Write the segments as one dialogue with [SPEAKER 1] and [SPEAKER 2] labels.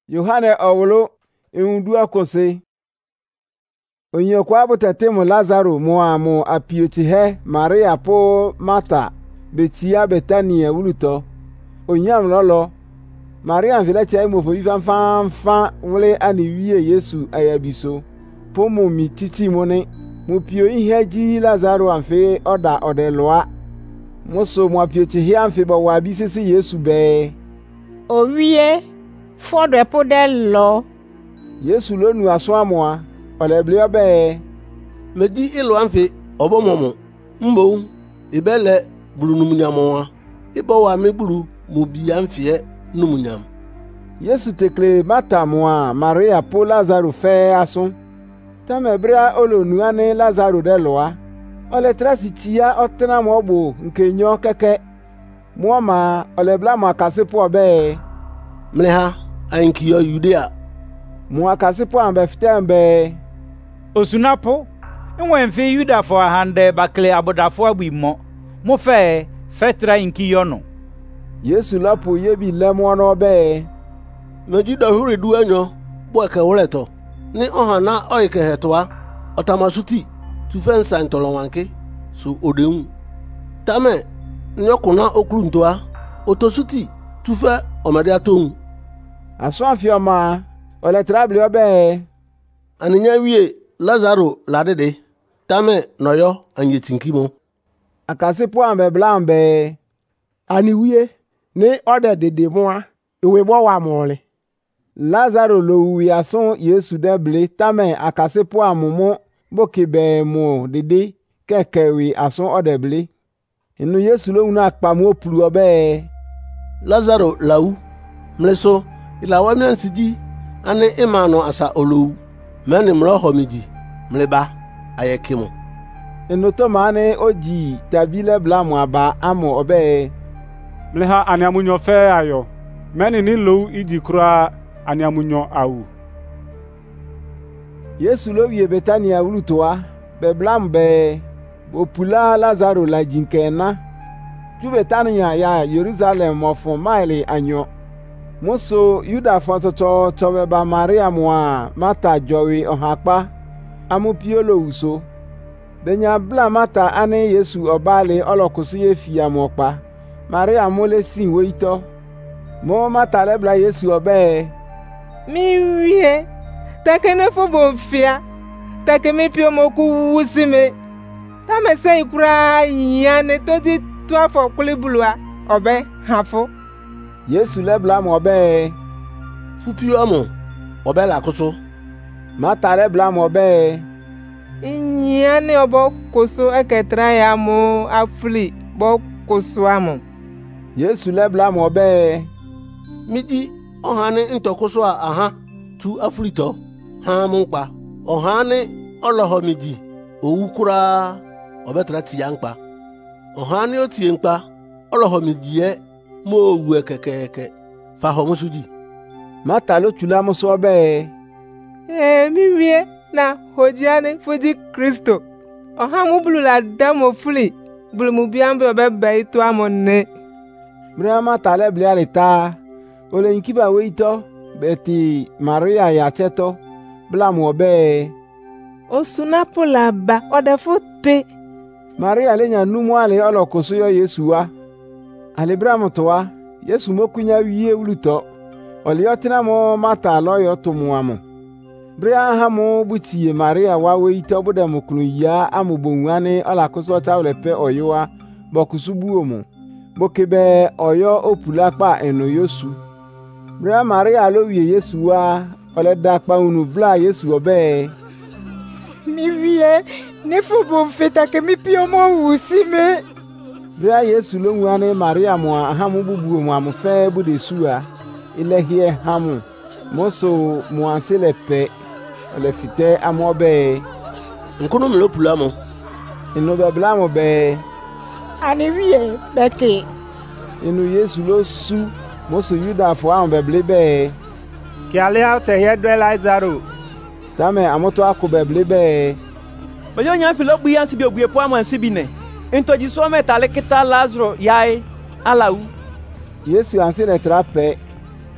[SPEAKER 1] Yohane owulu indu akose. Onyekwa butete Lazaro mu apiochihe Maria po Martha betia Betania wuluto. Onyam lolo. Maria vile chai mo fo fan wole ani wie Yesu ayabiso. Po mo mititi mone. Mo pio ihe ji Lazaro anfe oda odeloa. Moso mo apiochihe anfe ba wabi sisi Yesu be.
[SPEAKER 2] Owie fodwe po de lo.
[SPEAKER 1] Yesu lo nu aso amoa. Oleble obe.
[SPEAKER 3] Medi ilo anfe obo momo. Mbo ibele buru numunyamo. Ibo wa me buru mo bi anfe numunyam.
[SPEAKER 1] Yesu tekle Martha moa Maria po Lazaro fe ason. Tame bria olo nuane Lazaro de loa. Ole trasi chia otena mobo nke nyo keke. Muama ole bla ma kase po be.
[SPEAKER 3] Mleha ainkiyo Judea.
[SPEAKER 1] Mua kase po ambe fitembe.
[SPEAKER 4] Osunapo enwemfe Yuda fo hande bakle abodafo agbimo. Mo fe fetra inkiyo no.
[SPEAKER 1] Yesu lapo yebi lemo no be.
[SPEAKER 3] Mejuda huri duanyo bo ke woleto. Ni ohana oike hetwa otamasuti tufensa ntolowanke su odeun. Tame nyokuna okruntoa otosuti tufe omade aton.
[SPEAKER 1] Aso afioma ole trable obe.
[SPEAKER 3] Aninya wie Lazaro ladede. Tame noyo anyetinkimo.
[SPEAKER 1] Akase po ambe blambe. Ani wie ni ode dede moa ewe bo wa mole. Lazaro lo wi ason Yesu deble tame akase po amumo bokibe mo dede kekewi ason odeble. Inu Yesu lo una akpamu opulu obe.
[SPEAKER 3] Lazaro lau mleso ilawa miansiji ane imano asa olu meni mro homiji mleba ayekimo.
[SPEAKER 1] Inu to mane oji tabile blamu aba amo obe.
[SPEAKER 5] Mleha aniamunyo fe ayo meni ni lo iji kura aniamunyo au.
[SPEAKER 1] Yesu lo wie Betania wulutoa be blam be opula Lazaro la jinkena. Ju Betania ya Jerusalem mofo maili anyo. Moso Yuda fototo toweba Maria moa Martha jowi ohakpa amupiolo uso. Benya bla Martha ane Yesu obale olokusi efia mokpa. Maria mole sin weito. Mo Martha lebla Yesu obe.
[SPEAKER 2] Mi wie takene fo bonfia. Takeme pio moku wusime. Tame se ikura yane toji twa fo kulibulwa obe hafo.
[SPEAKER 1] Yesu lebla mo obe.
[SPEAKER 3] Fupio amo obe la kuso.
[SPEAKER 1] Martha lebla mo obe.
[SPEAKER 2] Yane obo koso eketra ya mo afli bo koso amo.
[SPEAKER 1] Yesu lebla mo obe.
[SPEAKER 3] Midi ohane ntokoso aha tu afrito ha mpa. Ohane oloho midi owukura obetra ti yankpa. Ohane otie nkpa oloho midi e mo owu kekeke fa ho musuji.
[SPEAKER 1] Martha lo tula mo so be.
[SPEAKER 2] Mi wie na hojiane fuji Kristo. Oha mu bulula damo fuli bulu mu biambe obebe ito amonne.
[SPEAKER 1] Bria Martha leble alita. Ole nkiba weito beti Maria ya cheto bla mo be.
[SPEAKER 2] Osunapola ba odefote.
[SPEAKER 1] Maria lenya numu ale olokoso yo Yesu wa. Ale bra motowa Yesu mokunya wie wuluto. Ole yotina mo Martha lo yo tumuamo. Bria ha mo butie Maria wa weito boda mokunu ya amubonwane olakoso tawle pe oyowa bokusubuo mo. Bokebe oyo opulakpa eno Yesu. Bria Maria lo wie Yesu wa ole dakpa unu bla Yesu obe.
[SPEAKER 2] Mi wie ne fo bonfeta ke mi pio mo wusime.
[SPEAKER 1] Bria Yesu lo nwane Maria mo ahamu bubuo mo amufe bude suwa ile hie hamu moso mo ansele pe ole fite amobe.
[SPEAKER 3] Nkono mlo pulamo.
[SPEAKER 1] Inu be bla mo be.
[SPEAKER 2] Ani wie beke.
[SPEAKER 1] Inu Yesu lo su moso Yuda fo an beble be.
[SPEAKER 4] Ki ale te yedo Lazaro.
[SPEAKER 1] Tame amoto akobeble be.
[SPEAKER 6] Bayo nya filo buya nsi bi oguye po amansi bi ne. Ntoji so meta le kita Lazaro yae alawu.
[SPEAKER 1] Yesu ansi le trape.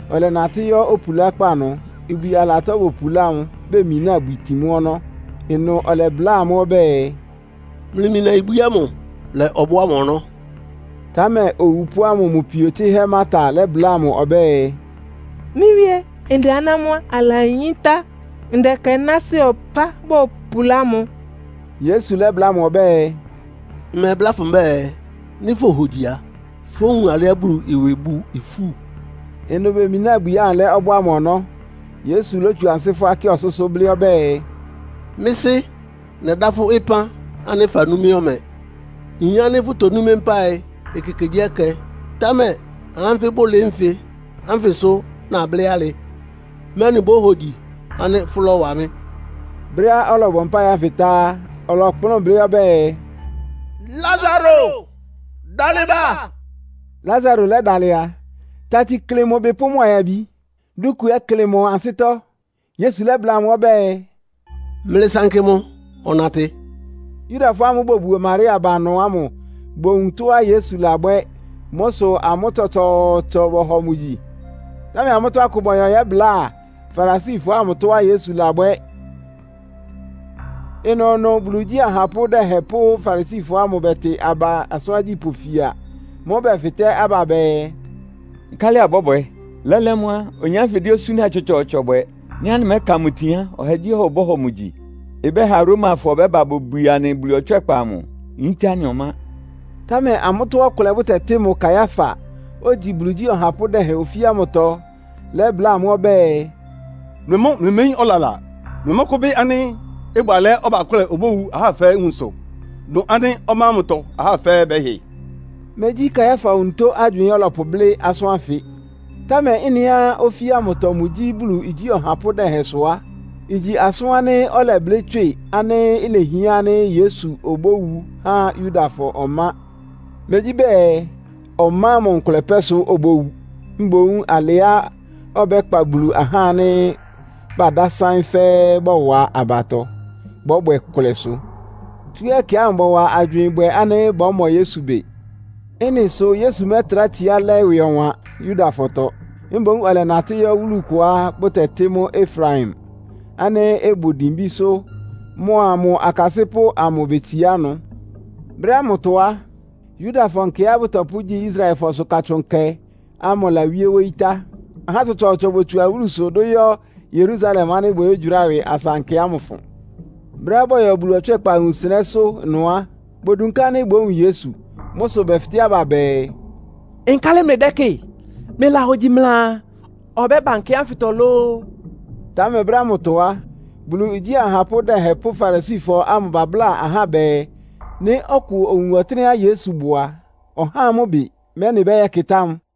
[SPEAKER 1] ole natiyo opula kpanu ibi ala to opulamu be mina bitimu ono inu ole blamo be
[SPEAKER 3] mlimina ibuyamu le obuamu no
[SPEAKER 1] tame owupuamu mupiochi he mata le blamo obe
[SPEAKER 2] miwie ende anamwa ala yinta ende kenasi opa bo pulamu
[SPEAKER 1] Yesu le blamo obe
[SPEAKER 3] me blafum be ni fo hodia fo ale aburu iwebu ifu
[SPEAKER 1] inu be mina buya le obuamu no Yesu lo tu ansefo aki ososo bli obe
[SPEAKER 3] misi ne dafo ipa ane fa numi ome iya ne futo numi mpai ekekeje ke tame anfe bole mfe anfe so na bleale meni bo hodi ane fulo wa mi
[SPEAKER 1] bria olobo mpa ya fita olopon bri obe
[SPEAKER 3] Lazaro daliba
[SPEAKER 1] Lazaro le dalia tati klemo be pomo ya bi duku ya klemo ansito Yesu le blamo obe
[SPEAKER 3] mele sankemo onate
[SPEAKER 1] Yuda fo amu bobu Maria banu amu bonto a Yesu labwe moso amototo to bo homuyi tami amoto akuboyo ye bla Farisi fo amu to a Yesu labwe eno no bluji ahapo de hepo Farisi fo amu bete aba aswaji pofia mo be fete aba be
[SPEAKER 7] kale aboboy lelemwa onya video suni achocho boy ni an me kamutia ohaji ho bo homuji ebe ha Roma fo be babo buya ne buli otwepa mu intani oma
[SPEAKER 1] tame amoto akole tete mo Kayafa oji bluji ahapo de he ofia moto le bla mo be
[SPEAKER 8] memo olala memo ko be ani egbale oba kole obowu aha fe hunso no ani oma moto aha fe be he
[SPEAKER 1] meji Kayafa unto adwin olopoble aso afi tame inia ofia moto muji bulu iji ohapo de he soa iji aso ane oleble twe ane ilehia ane Yesu obowu ha Yuda fo oma meji be oma mon klepeso obowu mbowu alia obekpa bulu aha ne bada san fe bowa abato bobwe koleso tuye ki ambo wa adwin bwe ane bomo Yesu be eni so Yesu metra ti ale wionwa Yuda foto mbowu ale nati yo wulukwa botetemo Efraim ane ebudimbi so mo amu akasepo amu betiano bra motoa Yuda fonke abutopuji Israel fo so kachonke amola wieweita aha to botu awuluso do yo Jerusalem ane boyo jurawe asanke amufun bra boyo bulu otwepa hunsene so noa bodunka ne gbo Yesu moso befti ababe
[SPEAKER 6] enkale medeke mela hoji mla obe banke afitolo
[SPEAKER 1] tame bra motoa bulu iji ahapo de hepo Farisi fo ambabla ahabe ne oku onwotene Yesu bua oha mo bi me ne be yakitam